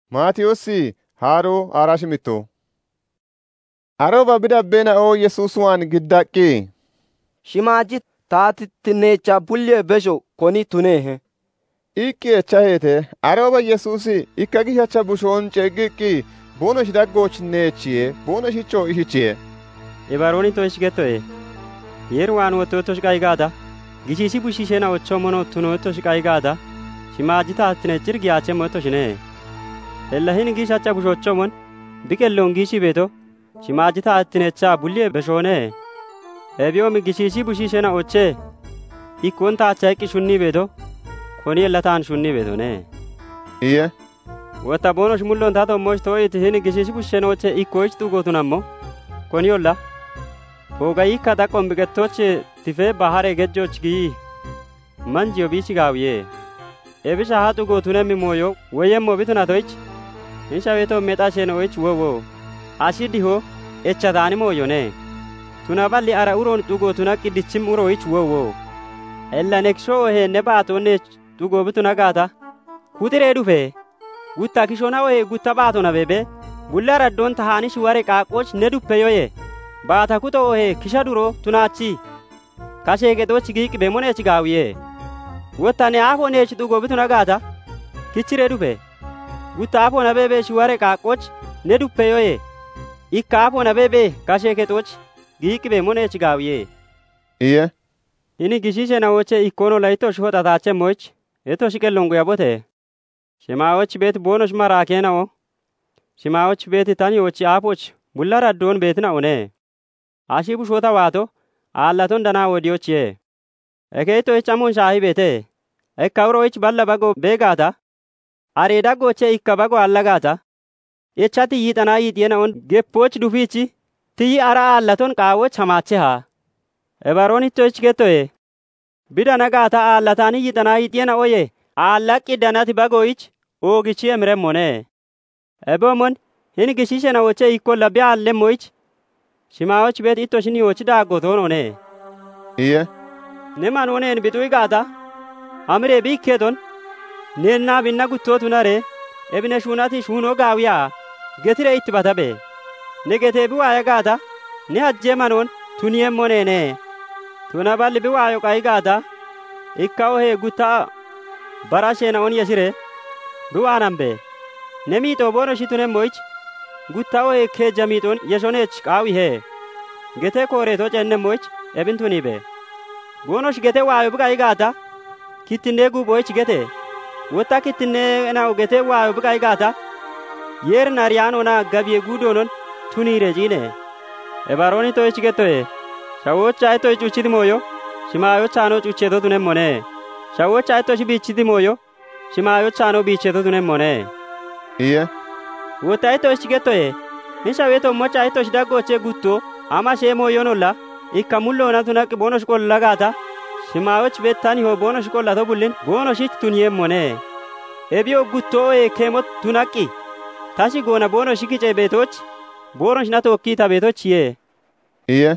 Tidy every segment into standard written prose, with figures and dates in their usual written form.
Maatiyoosi haaroo Araashimitto. Arooba bidabbeena oo Yesuusuwaan giddaqqi. Shimaaji taatittineecha bulye besho koni tunehe. Ikki echahete arooba Yesuusi ikka gishacha bushoon ceeggiqqi bono shidaggoch neechiye bono shicho ishichiye. Ebaroni to ishigetoe. Yerwaan wototosh qaygada. Gishisi bushishena ochomono tunotosh qaygada. Shimaaji taatitine giyache motoshine. Ellahin gishacha bushochomon biqelloon gishi beeto. Shimaaji taatinecha bulye beshone. Ebiyoomi gishisi bushishena oche. Ikkon taacha ikki shunni beeto. Koni ellataan shunni beetone. Iye. Wata bonosh mullon tato mosh to'iti hini gishisi bushishena oche ikkoich tugotunammo. Koni olla. Hoga ikka daqqon biqettoche tife bahare gejjoch gii. Manjiyo bichi gaawiye. Ebisha haatu gootunemmi mooyo woyemmo bituna to'ich. Insha beeto meexaa shena oich wo. Ashidi ho echataani mooyone. Tuna balli ara uroon tugootuna qiddichim uroich wo. Ella nekshoo he ne baatonne tugo bituna gaata. Kutiree dhufe. Gutta kishona ohe gutta baatona bebe. Bulla raddoon tahaani shiware qaaqooch ne duppe yoye. Baata kuto ohe kisha duro tunaachi. Kashee gedoochi giiqi bemoneech gaawiye. Wotta ne aafoneech tugo bituna gaata. Kichiree dhufe. Gutta aafona bebe shiware qaaqooch ne duppe yoye. Ikka aafona bebe kashee gedooch giiqi bemoneech gaawiye. Iye. Ini gishishena oche ikkono laytosh hoxataache moch. Eto shiqellongo yabote. Shimaawoch beet bonosh maraakenao. Shimaawoch beeti tani ochi aapoch bulla raddoon beetina one. Ashii bushoota waato aallaton danaa wodiochiye. Ekeito echamuun shaahi beete. Ekka uroich balla bago beegaata. Areeda goche ikka bago allagaata. Echati yiixanaa yiixiyena on geppooch dhufiichi. Tiyyi ara aallaton qaawoch hamaache haa. Ebaroonitto ichigetoe. Bidana gaata aallataani yiixanaa yiixiyena oye. Aallaqqi danati bagoich oogichi emiremmone. Ebomon hin gishishena oche ikko labbi aallemmoich. Shimaawoch beet itto shini ochi daaggotoonone. Iye. Neman oneen bixuy gaata. Amire biikkeeton. Neennaa binna guttootunare. Ebine shuunati shuunoo gaawiyaa. Getire itti batabe. Ne getee biwaaya gaata. Ne hajjeemanoon tuniyemmoneene. Tuna balli biwaayo qayi gaata. Ikka ohee guttaa barasheena on yeshire. Biwaanambe. Ne miixoo bono shitunemmoich. Guttaa ohee keejja miixoon yeshoneech qaawihee. Getee kooreetoo cennemmoich ebin tuniibe. Bonosh getee waayo biqayi gaata. Kittinnee guuboich gete. Wotta kittinnee nao getee waayo biqayi gaata. Yer nariyaanona gabiye guudoonon tuniire ciine. Ebarooni to'ich gettoe. Shawoocha etto ichuchiti mooyo. Shimaayochaanoo cucheeto tunemmone. Shawoocha etto shi biichiti mooyo. Shimaayochaanoo biicheeto tunemmone. Iye. Wotta etto ichi gettoe. Hin shaweeto mocha etto shi daggoochee guttoo. Ama shee mooyonolla. Ikka mulloona tunaqqi bonosh qolla gaata. Shimaayoch beettani hoo bonosh qollato bullin bonoshich tuniyemmone. Ebiyoo guttoo keemot tunaqqi. Tashi goona bonoshi kicee beetoch. Bonosh na tokkiita beetochiye. Iye.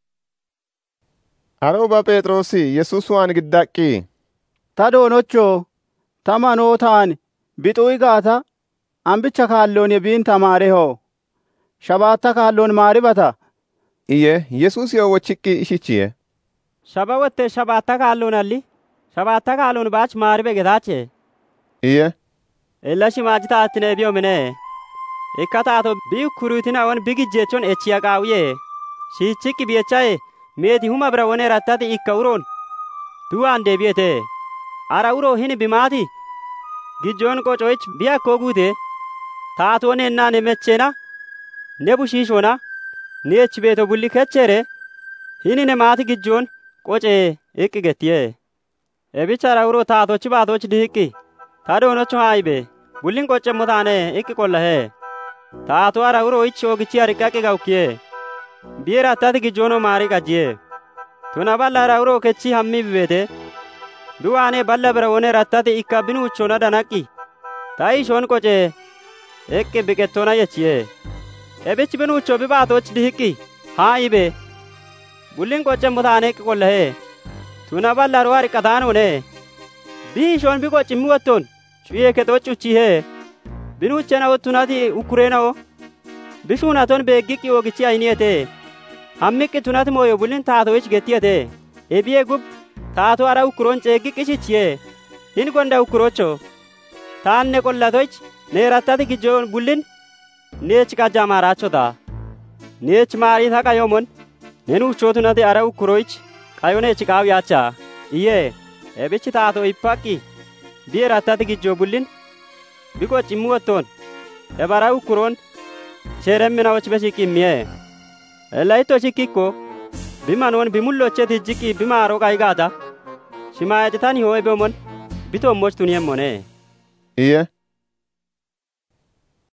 Arooba Phexrosi Yesuusuwaan giddaqqi. Ta doonocho tamanoo taan bixuy gaata ambicha kaalloon yebiin tamaare hoo. Shabaatta kaalloon maaribata. Iye Yesuus yoo wochiqqi ishichiye. Shaba wotte shabaatta kaalloon alli. Shabaatta kaalloon baach maaribe getaache. Iye. Ella shimaaji taatine biyoomine. Ikka taato bii kuruutina on bigijjeechon echiya qaawiye. Shiichikki biyechaye. Meeti huma bira wone rattati ikka uroon. Duwaan deebi'ete. Ara uroo hin bimaati. Gijjoon qocoich biyakkoo guute. Taatoon ennaa nemecheena. Ne bushiishona. Neech beeto bulli kechere. Hini ne maati gijjoon qocee iqqi gettiye. Ebichara uroo taatochi baatochi dihiqqi. Tadoonocho haayibe. Bullin qoccemmo taane iqqi qollahe. Taato ara uroo ichi oogichi hariqqaqqi gawukkiye. Biye rattati gijjoono maarii qajjiye. Tuna balla ara uroo kechi hammi bibeete. Duwaane balla bira wone rattati ikka binuuchona danaqqi. Ta'i ishoon qocee eqqi biqettoona yechiye. Ebichi binuucho bibaatochi dihiqqi. Haa ibe. Bullin qoccemmo taane iqqi qollahe. Tuna balla roo hariqqataanone. Bii ishoon bi qoccimmi wotton. Cuyee kexoochuchihe. binuuchena ottunati ukkureenao bishuunaton beeggiqqi ogichi ayniyete hammiqqi tunati mooyo bullin taato'ich gettiyete ebiye gub taato ara ukkuroon ceeggiqqishichiye hin gonda ukkurocho taanne qollatoich neerattati gijjoon bullin neech qajjamaaraachota neech maariit haqa yomon nenuuchootunati ara ukkuroich qayoneech qaawiyaacha iye ebichi taato ippaqqi bi'erattati gijjoo bullin biko cimmuwottoon ebara ukkuroon sheeremminawoch beshiqqimmiye elayitto shikkikko bimanoon bimullocheti jiqqi bimaaro qaygaata shimaayetitani hoo ebomon bitommoch tuniyemmone iye